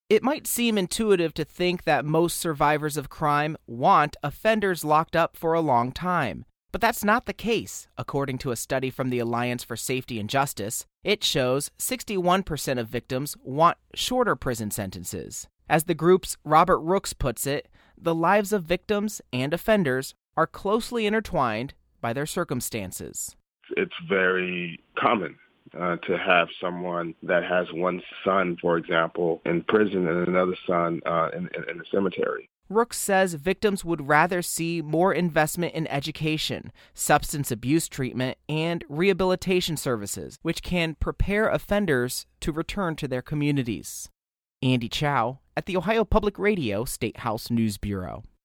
It might seem intuitive to think that most survivors of crime want offenders locked up for a long time. But that's not the case. According to a study from the Alliance for Safety and Justice, it shows 61% of victims want shorter prison sentences. As the group's Robert Rooks puts it, the lives of victims and offenders are closely intertwined by their circumstances. It's very common to have someone that has one son, for example, in prison and another son in the cemetery. Rooks says victims would rather see more investment in education, substance abuse treatment, and rehabilitation services, which can prepare offenders to return to their communities. Andy Chow at the Ohio Public Radio State House News Bureau.